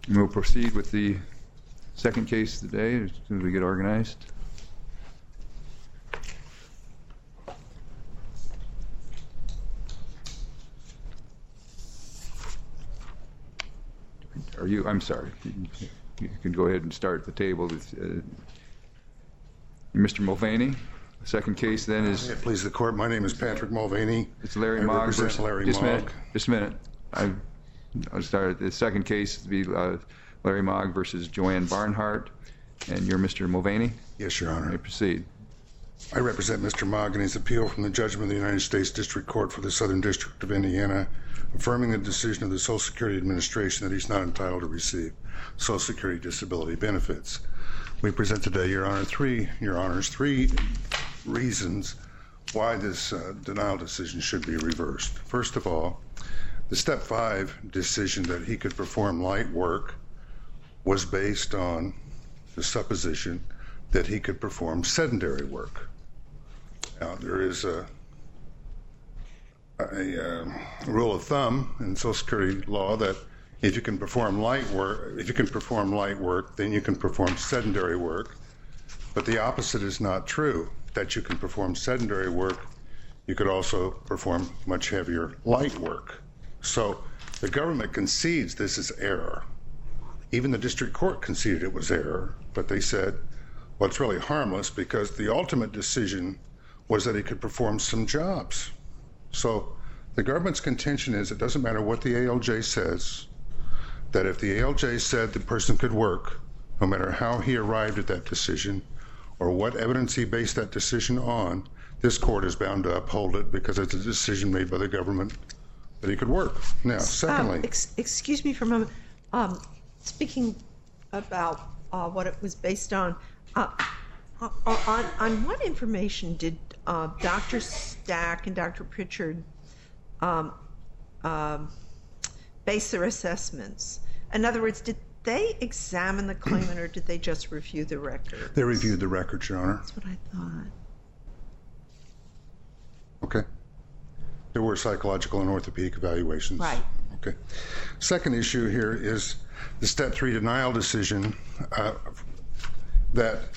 We'll proceed with the second case of the day as soon as we get organized. I'm sorry. You can go ahead and start the table. Mr. Mulvaney. The second case then is... Please, the court. My name is Patrick Mulvaney. It's Larry Mogg. Represent Larry Mogg. Just a minute. I'll start. The second case to be Larry Mogg versus Joanne Barnhart. And you're Mr. Mulvaney? Yes, Your Honor. You may proceed. I represent Mr. Mogg in his appeal from the judgment of the United States District Court for the Southern District of Indiana, affirming the decision of the Social Security Administration that he's not entitled to receive Social Security disability benefits. We present today, Your Honor, three reasons why this denial decision should be reversed. First of all, the Step 5 decision that he could perform light work was based on the supposition that he could perform sedentary work. Now, there is a rule of thumb in Social Security law that if you can perform light work, then you can perform sedentary work. But the opposite is not true. That you can perform sedentary work, you could also perform much heavier light work. So the government concedes this is error. Even the district court conceded it was error, but they said, well, it's really harmless because the ultimate decision was that he could perform some jobs. So the government's contention is it doesn't matter what the ALJ says, that if the ALJ said the person could work, no matter how he arrived at that decision or what evidence he based that decision on, this court is bound to uphold it because it's a decision made by the government that he could work. Now, secondly... excuse me for a moment. Speaking about what it was based on what information did Dr. Stack and Dr. Pritchard base their assessments? In other words, did they examine the claimant or did they just review the records? They reviewed the records, Your Honor. That's what I thought. Okay. There were psychological and orthopedic evaluations. Right. Okay. Second issue here is the Step 3 denial decision that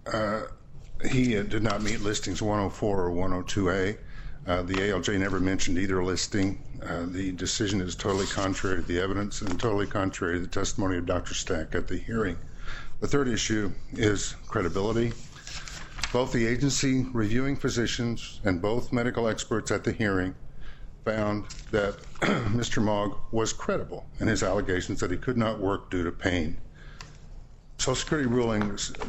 he did not meet listings 104 or 102A. The ALJ never mentioned either listing. The decision is totally contrary to the evidence and totally contrary to the testimony of Dr. Stack at the hearing. The third issue is credibility. Both the agency reviewing physicians and both medical experts at the hearing found that Mr. Mogg was credible in his allegations that he could not work due to pain. Social Security ruling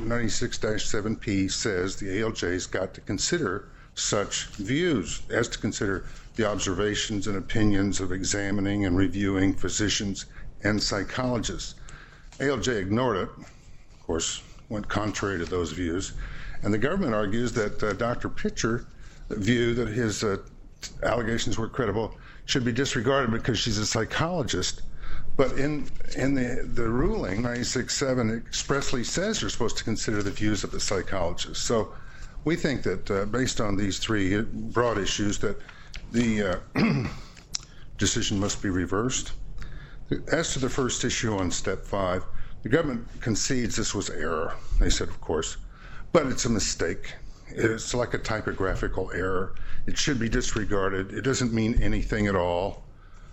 96-7P says the ALJ's got to consider such views, as to consider the observations and opinions of examining and reviewing physicians and psychologists. ALJ ignored it, of course, went contrary to those views, and the government argues that Dr. Pritchard's view that his allegations were credible should be disregarded because she's a psychologist. But in the ruling, 96-7 expressly says you're supposed to consider the views of the psychologist. So we think that based on these three broad issues that the decision must be reversed. As to the first issue on Step 5, the government concedes this was error. They said, of course, but it's a mistake. It's like a typographical error. It should be disregarded. It doesn't mean anything at all.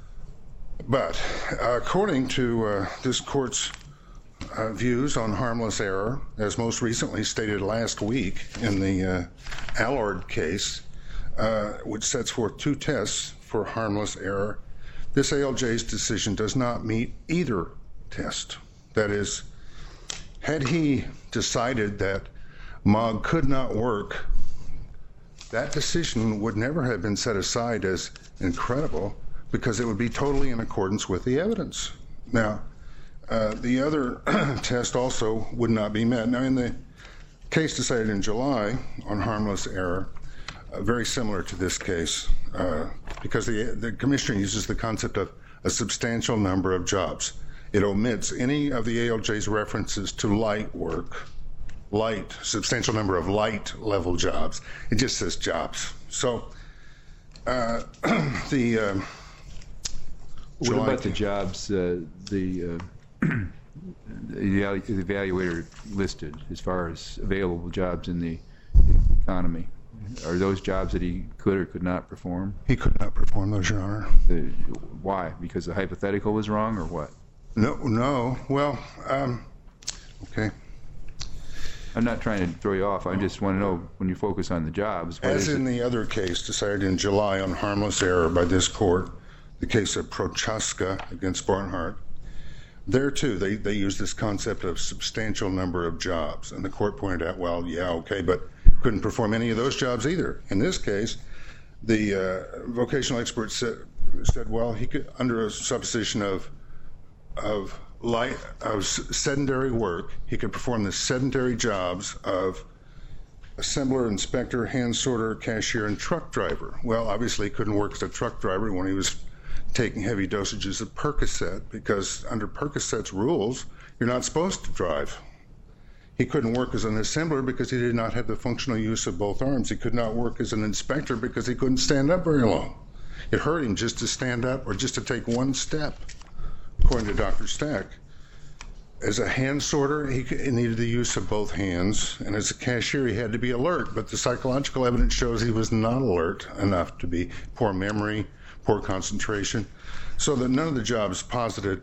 But according to this court's views on harmless error, as most recently stated last week in the Allard case, which sets forth two tests for harmless error, this ALJ's decision does not meet either test. That is, had he decided that Mogg could not work, that decision would never have been set aside as incredible because it would be totally in accordance with the evidence. Now, the other test also would not be met. Now, in the case decided in July on harmless error, very similar to this case, because the commissioner uses the concept of a substantial number of jobs. It omits any of the ALJ's references to light work, substantial number of light level jobs. It just says jobs. So what about the jobs, the the evaluator listed as far as available jobs in the economy? Are those jobs that he could or could not perform? He could not perform those, Your Honor. Why? Because the hypothetical was wrong, or what? No. Well, okay. I'm not trying to throw you off. I just want to know, when you focus on the jobs, what As is in it? the other case decided in July on harmless error by this court, the case of Prochaska against Barnhart, there too they used this concept of substantial number of jobs, and the court pointed out, well, yeah, okay, but couldn't perform any of those jobs either. In this case, the vocational expert said, well, he could, under a supposition of sedentary work, he could perform the sedentary jobs of assembler, inspector, hand sorter, cashier, and truck driver. Well, obviously he couldn't work as a truck driver when he was taking heavy dosages of Percocet, because under Percocet's rules, you're not supposed to drive. He couldn't work as an assembler because he did not have the functional use of both arms. He could not work as an inspector because he couldn't stand up very long. It hurt him just to stand up or just to take one step, according to Dr. Stack. As a hand sorter, he needed the use of both hands, and as a cashier, he had to be alert, but the psychological evidence shows he was not alert enough to be poor memory, poor concentration, so that none of the jobs posited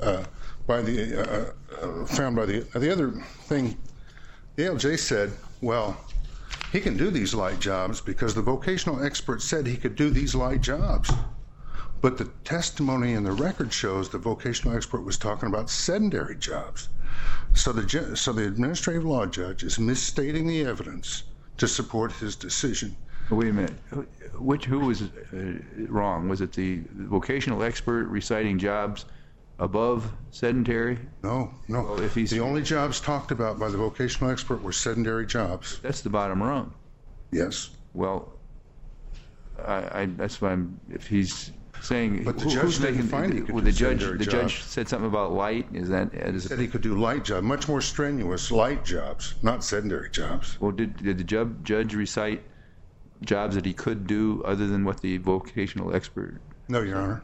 found by the other thing, the ALJ said, well, he can do these light jobs because the vocational expert said he could do these light jobs. But the testimony in the record shows the vocational expert was talking about sedentary jobs. So the administrative law judge is misstating the evidence to support his decision. Wait a minute. Who was wrong? Was it the vocational expert reciting jobs above sedentary? No. Well, if he's, the only jobs talked about by the vocational expert were sedentary jobs. that's the bottom rung. Yes. Well, that's why if he's saying, But the judge who's didn't making, find he could well, do the sedentary judge jobs. said something about light. Is He said he could do light jobs, much more strenuous light jobs, not sedentary jobs. well, did the judge recite jobs that he could do other than what the vocational expert? No, Your Honor.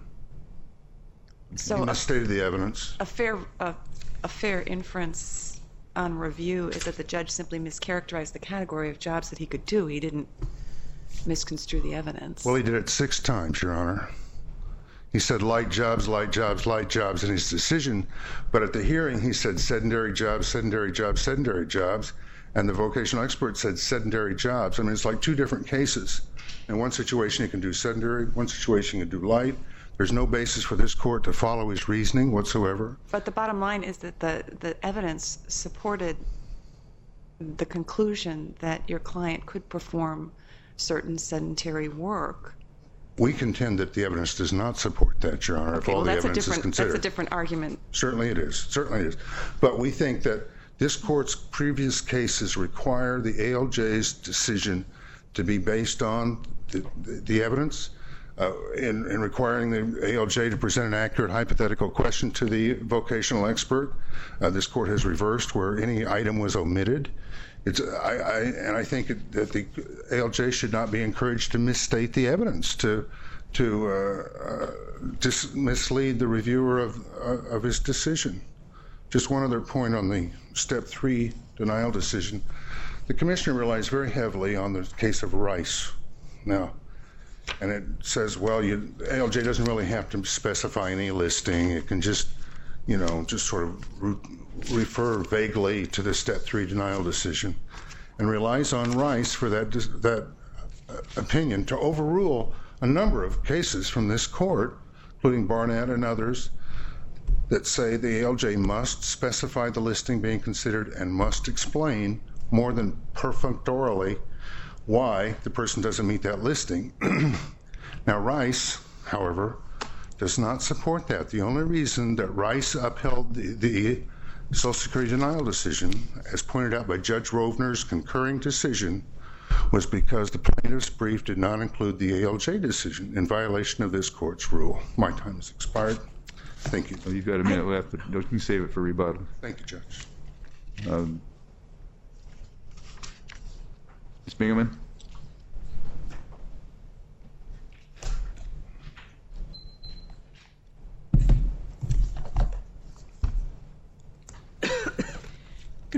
He So misstated the evidence. a fair inference on review is that the judge simply mischaracterized the category of jobs that he could do. He didn't misconstrue the evidence. Well, he did it 6 times, Your Honor. He said light jobs, light jobs, light jobs in his decision, but at the hearing he said sedentary jobs, sedentary jobs, sedentary jobs, and the vocational expert said sedentary jobs. I mean, it's like 2 different cases. In one situation he can do sedentary, one situation he can do light. There's no basis for this court to follow his reasoning whatsoever. But the bottom line is that the evidence supported the conclusion that your client could perform certain sedentary work. We contend that the evidence does not support that, Your Honor, if all the evidence is considered. That's a different argument. Certainly it is. But we think that this court's previous cases require the ALJ's decision to be based on the evidence, in requiring the ALJ to present an accurate hypothetical question to the vocational expert. This court has reversed where any item was omitted. I think that the ALJ should not be encouraged to misstate the evidence, to mislead the reviewer of his decision. Just one other point on the Step 3 denial decision. The Commissioner relies very heavily on the case of Rice now. And it says, well, ALJ doesn't really have to specify any listing. It can just sort of refer vaguely to the Step 3 denial decision, and relies on Rice for that opinion to overrule a number of cases from this court, including Barnett and others, that say the ALJ must specify the listing being considered and must explain more than perfunctorily why the person doesn't meet that listing. Now, Rice, however, does not support that. The only reason that Rice upheld the Social Security denial decision, as pointed out by Judge Rovner's concurring decision, was because the plaintiff's brief did not include the ALJ decision in violation of this court's rule. My time has expired. Thank you. Well, you've got a minute left, but you can save it for rebuttal. Thank you, Judge. Ms. Bingaman?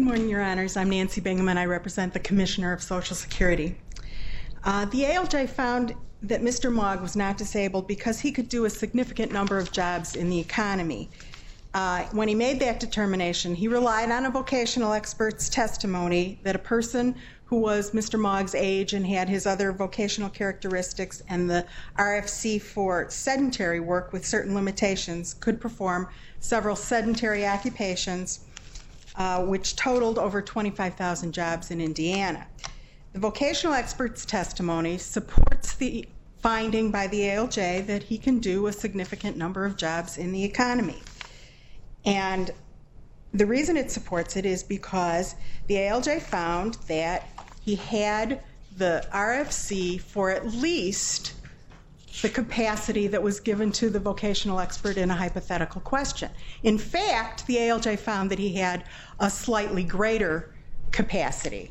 Good morning, Your Honors. I'm Nancy Bingham, and I represent the Commissioner of Social Security. The ALJ found that Mr. Mogg was not disabled because he could do a significant number of jobs in the economy. When he made that determination, he relied on a vocational expert's testimony that a person who was Mr. Mogg's age and had his other vocational characteristics and the RFC for sedentary work with certain limitations could perform several sedentary occupations, which totaled over 25,000 jobs in Indiana. The vocational expert's testimony supports the finding by the ALJ that he can do a significant number of jobs in the economy. And the reason it supports it is because the ALJ found that he had the RFC for at least the capacity that was given to the vocational expert in a hypothetical question. In fact, the ALJ found that he had a slightly greater capacity.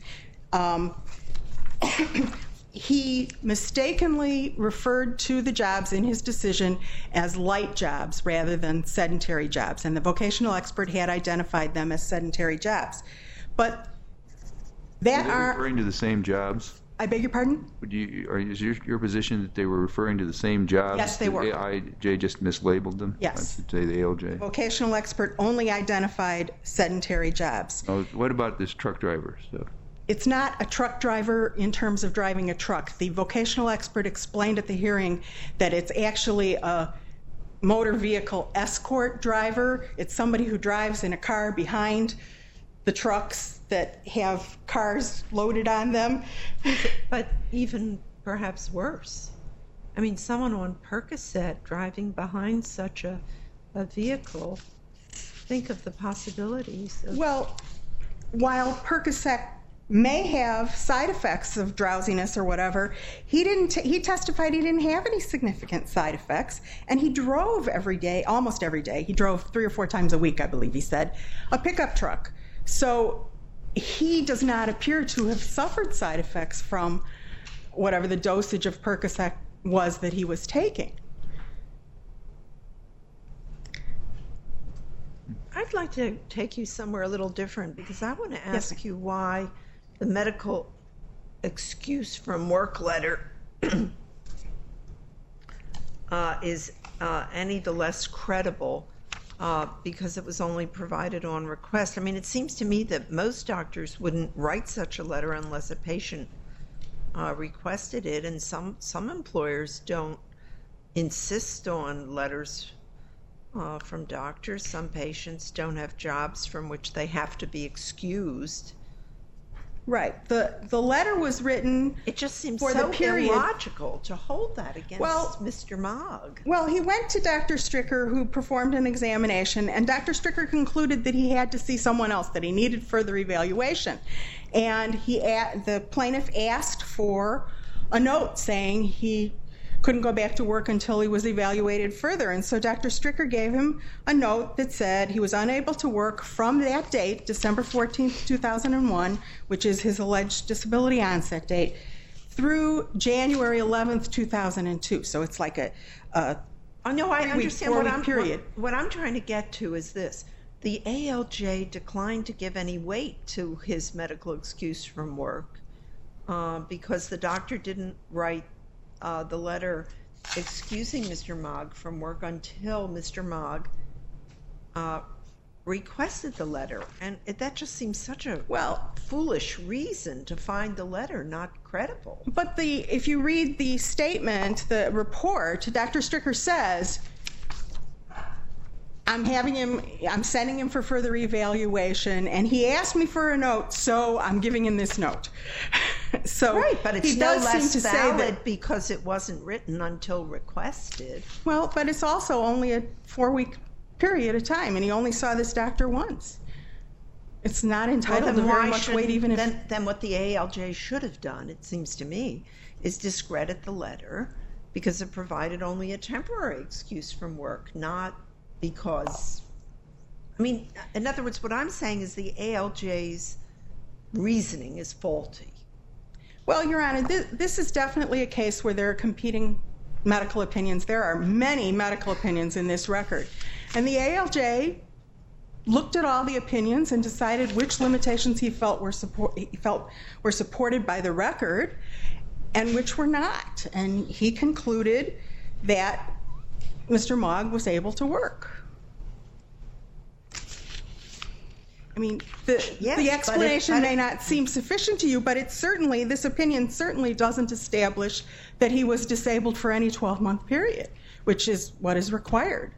He mistakenly referred to the jobs in his decision as light jobs rather than sedentary jobs, and the vocational expert had identified them as sedentary jobs. But that Were they referring to the same jobs? I beg your pardon? Is your position that they were referring to the same jobs? Yes, they were. The ALJ just mislabeled them? Yes. I should say the ALJ. Vocational expert only identified sedentary jobs. Oh, what about this truck driver stuff? It's not a truck driver in terms of driving a truck. The vocational expert explained at the hearing that it's actually a motor vehicle escort driver. It's somebody who drives in a car behind the trucks that have cars loaded on them. But even perhaps worse. I mean, someone on Percocet driving behind such a vehicle, think of the possibilities. Well, while Percocet may have side effects of drowsiness or whatever, he testified he didn't have any significant side effects, and he drove every day, almost every day. He drove 3 or 4 times a week, I believe he said, a pickup truck. So he does not appear to have suffered side effects from whatever the dosage of Percocet was that he was taking. I'd like to take you somewhere a little different, because I want to ask you why the medical excuse from work letter is any the less credible because it was only provided on request. I mean, it seems to me that most doctors wouldn't write such a letter unless a patient requested it, and some employers don't insist on letters from doctors. Some patients don't have jobs from which they have to be excused. Right. The letter was written. It just seems for so the period. illogical to hold that against Mr. Mogg. Well, he went to Dr. Stricker, who performed an examination, and Dr. Stricker concluded that he had to see someone else, that he needed further evaluation. And the plaintiff asked for a note saying he couldn't go back to work until he was evaluated further. And so Dr. Stricker gave him a note that said he was unable to work from that date, December 14th, 2001, which is his alleged disability onset date, through January 11th, 2002. So it's like a I understand. What I'm trying to get to is this. The ALJ declined to give any weight to his medical excuse from work because the doctor didn't write the letter excusing Mr. Mogg from work until Mr. Mogg requested the letter. And that just seems such a foolish reason to find the letter not credible. But if you read the statement, the report, Dr. Stricker says, I'm sending him for further evaluation, and he asked me for a note, so I'm giving him this note. So right, but it's he no does less seem to valid say that, because it wasn't written until requested. well, but it's also only a 4-week period of time, and he only saw this doctor once. It's not entitled to very much weight, even if... Then what the ALJ should have done, it seems to me, is discredit the letter because it provided only a temporary excuse from work, not because... I mean, in other words, what I'm saying is the ALJ's reasoning is faulty. Well, Your Honor, this is definitely a case where there are competing medical opinions. There are many medical opinions in this record. And the ALJ looked at all the opinions and decided which limitations he felt were supported by the record and which were not. And he concluded that Mr. Mogg was able to work. I mean, the explanation may not seem sufficient to you, but this opinion certainly doesn't establish that he was disabled for any 12-month period, which is what is required.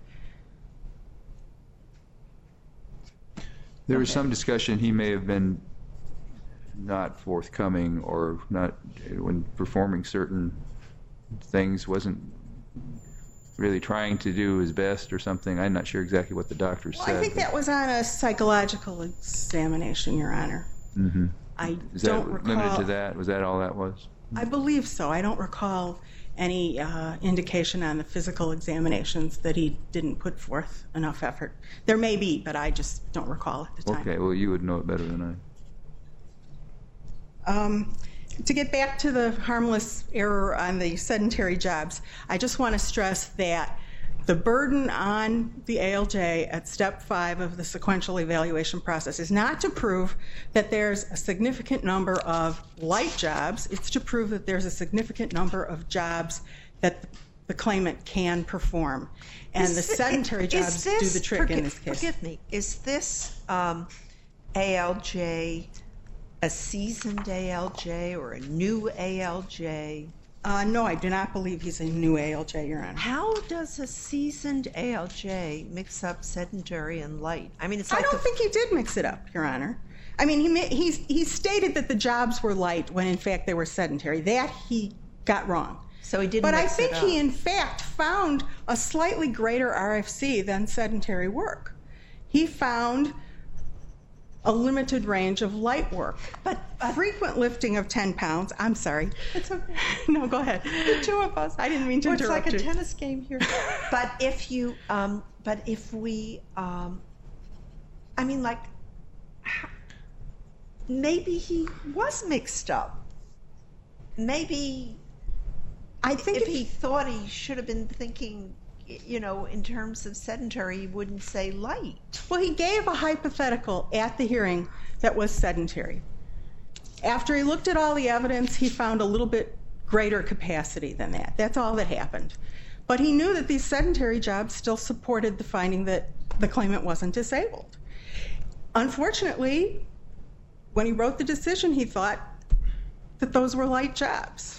There was some discussion he may have been not forthcoming or not, when performing certain things, wasn't really trying to do his best or something. I'm not sure exactly what the doctor said. I think that was on a psychological examination, Your Honor. Mm-hmm. Is that limited to that? Was that all that was? I believe so. I don't recall any indication on the physical examinations that he didn't put forth enough effort. There may be, but I just don't recall at the time. Okay, well, you would know it better than I. To get back to the harmless error on the sedentary jobs, I just want to stress that the burden on the ALJ at Step 5 of the sequential evaluation process is not to prove that there's a significant number of light jobs. It's to prove that there's a significant number of jobs that the claimant can perform. And the sedentary jobs do the trick in this case. Forgive me. Is this ALJ a seasoned ALJ or a new ALJ? No, I do not believe he's a new ALJ, Your Honor. How does a seasoned ALJ mix up sedentary and light? I mean, it's like I don't think he did mix it up, Your Honor. I mean, he stated that the jobs were light when in fact they were sedentary. That he got wrong. So he didn't But I mix think it up. he in fact found a slightly greater RFC than sedentary work. He found a limited range of light work. But frequent lifting of 10 pounds, I'm sorry. It's okay. No, go ahead. The two of us. I didn't mean to interrupt you. It's like a tennis game here. But if we, maybe he was mixed up. Maybe I think if he thought he should have been thinking, in terms of sedentary, he wouldn't say light. Well, he gave a hypothetical at the hearing that was sedentary. After he looked at all the evidence, he found a little bit greater capacity than that. That's all that happened. But he knew that these sedentary jobs still supported the finding that the claimant wasn't disabled. Unfortunately, when he wrote the decision, he thought that those were light jobs.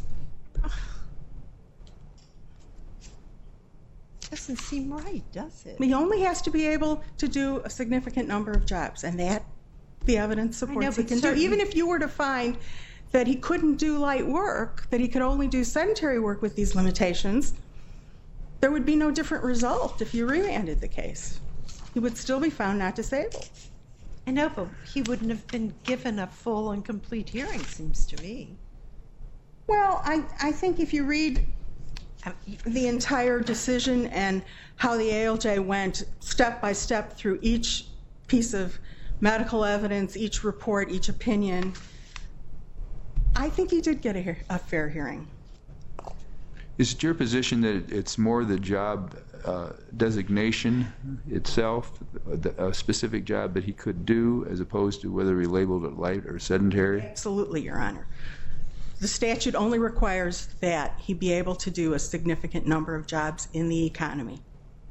Doesn't seem right, does it? He only has to be able to do a significant number of jobs, and that the evidence supports he can do. Even if you were to find that he couldn't do light work, that he could only do sedentary work with these limitations, there would be no different result if you remanded the case. He would still be found not disabled. I know, but he wouldn't have been given a full and complete hearing, seems to me. Well, I think if you read the entire decision and how the ALJ went step by step through each piece of medical evidence, each report, each opinion, I think he did get a fair hearing. Is it your position that it's more the job designation itself, a specific job that he could do, as opposed to whether he labeled it light or sedentary? Absolutely, Your Honor. The statute only requires that he be able to do a significant number of jobs in the economy.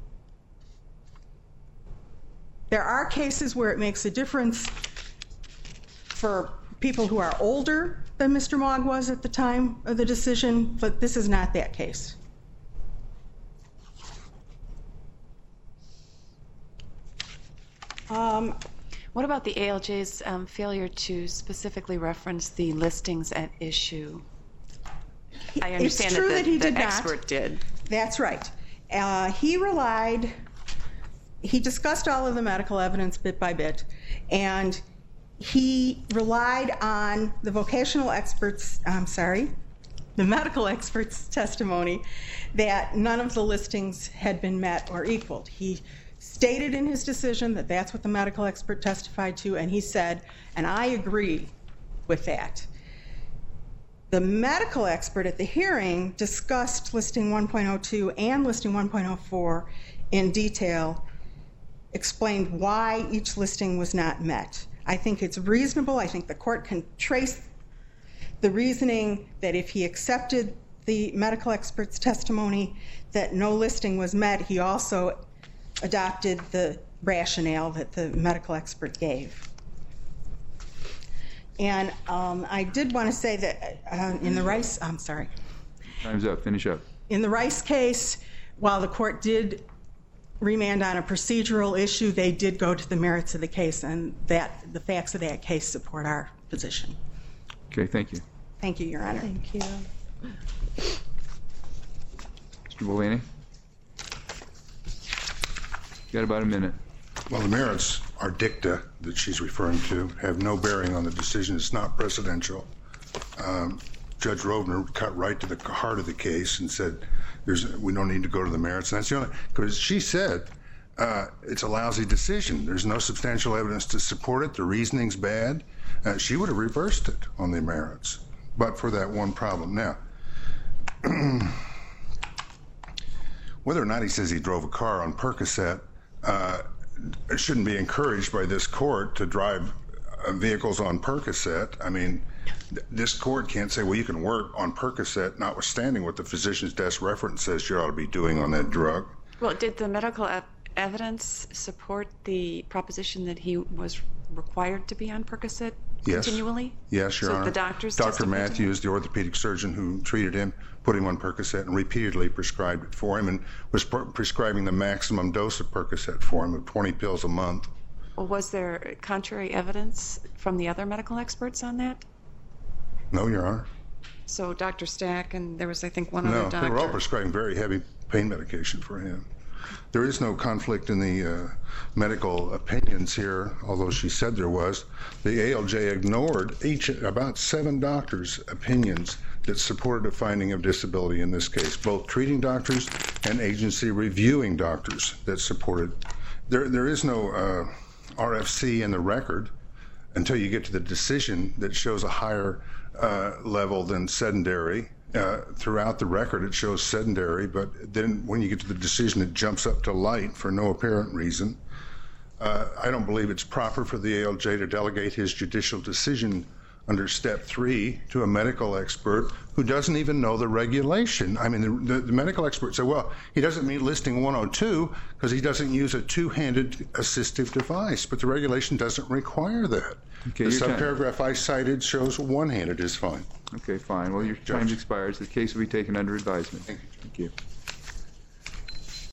There are cases where it makes a difference for people who are older than Mr. Mogg was at the time of the decision, but this is not that case. What about the ALJ's failure to specifically reference the listings at issue? I understand It's true that he did not. Expert did. That's right. He discussed all of the medical evidence bit by bit, and he relied on the medical expert's testimony that none of the listings had been met or equaled. He stated in his decision that that's what the medical expert testified to, and he said, and I agree with that. The medical expert at the hearing discussed listing 1.02 and listing 1.04 in detail, explained why each listing was not met. I think it's reasonable. I think the court can trace the reasoning that if he accepted the medical expert's testimony that no listing was met, he also adopted the rationale that the medical expert gave. And I did want to say that in the Rice, I'm sorry. Time's up. Finish up. In the Rice case, while the court did remand on a procedural issue, they did go to the merits of the case, and that the facts of that case support our position. Okay, thank you. Thank you, Your Honor. Thank you. Mr. Mulvaney? You got about a minute. Well, the merits are dicta that she's referring to, have no bearing on the decision. It's not precedential. Judge Rovner cut right to the heart of the case and said, we don't need to go to the merits. And that's the only, because she said it's a lousy decision. There's no substantial evidence to support it. The reasoning's bad. She would have reversed it on the merits, but for that one problem. Now, whether or not he says he drove a car on Percocet, it shouldn't be encouraged by this court to drive vehicles on Percocet. I mean, this court can't say, well, you can work on Percocet, notwithstanding what the physician's desk reference says you ought to be doing on that drug. Well, did the medical evidence support the proposition that he was required to be on Percocet continually? Yes, Your Honor. So the doctors Dr. Matthews, the orthopedic surgeon who treated him, put him on Percocet and repeatedly prescribed it for him and was prescribing the maximum dose of Percocet for him of 20 pills a month. Well, was there contrary evidence from the other medical experts on that? No, Your Honor. So Dr. Stack and there was, I think, one other doctor. No, they were all prescribing very heavy pain medication for him. There is no conflict in the medical opinions here, although she said there was. The ALJ ignored about 7 doctors' opinions that supported a finding of disability in this case, both treating doctors and agency reviewing doctors that supported. There is no RFC in the record until you get to the decision that shows a higher level than sedentary. Throughout the record it shows sedentary, but then when you get to the decision it jumps up to light for no apparent reason. I don't believe it's proper for the ALJ to delegate his judicial decision under Step 3 to a medical expert who doesn't even know the regulation. I mean, the medical expert said, well, he doesn't meet listing 102 because he doesn't use a two-handed assistive device, but the regulation doesn't require that. Okay, the subparagraph I cited shows one-handed is fine. Okay, fine. Well, your time expires. The case will be taken under advisement. Thank you. Thank you.